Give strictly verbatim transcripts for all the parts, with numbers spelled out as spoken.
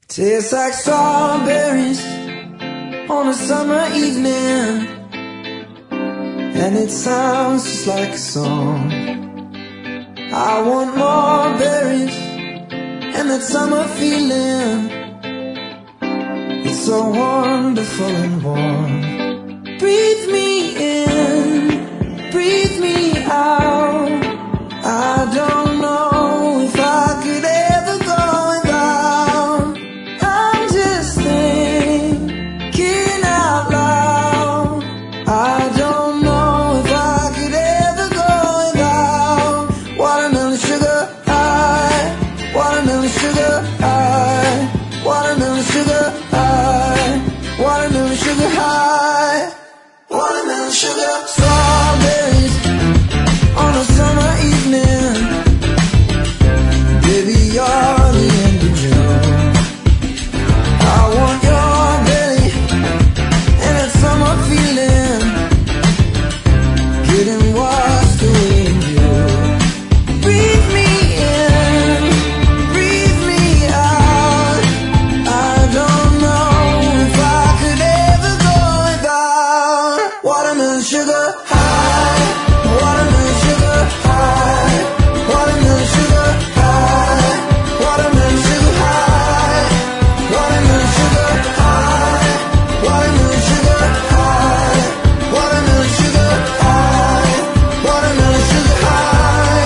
Tastes like strawberries on a summer evening, and it sounds just like a song. I want more berries and that summer feeling. It's so wonderful and warm. Breathe me in, breathe me out. I don't know if I could ever go without. I'm just thinking out loud. I don't know if I could ever go without watermelon sugar high, watermelon sugar high, watermelon sugar high, watermelon sugar high, watermelon sugar. Strawberries on a summer evening, baby, you're the end of June. I want your belly and that summer feeling, getting washed away in you. Breathe me in, breathe me out. I don't know if I could ever go without watermelon sugar high, watermelon sugar high, watermelon sugar high, watermelon sugar high, watermelon sugar high, watermelon sugar high, watermelon sugar high, watermelon sugar high.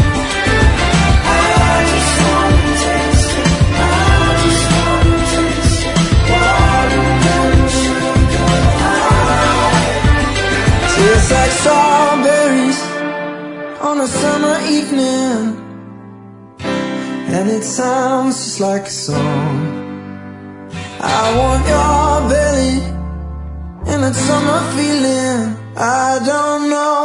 I just wanna taste it, I just wanna taste it, watermelon sugar high. Tastes like strawberries on a summer evening, and it sounds just like a song. I want your belly and that summer feeling. I don't know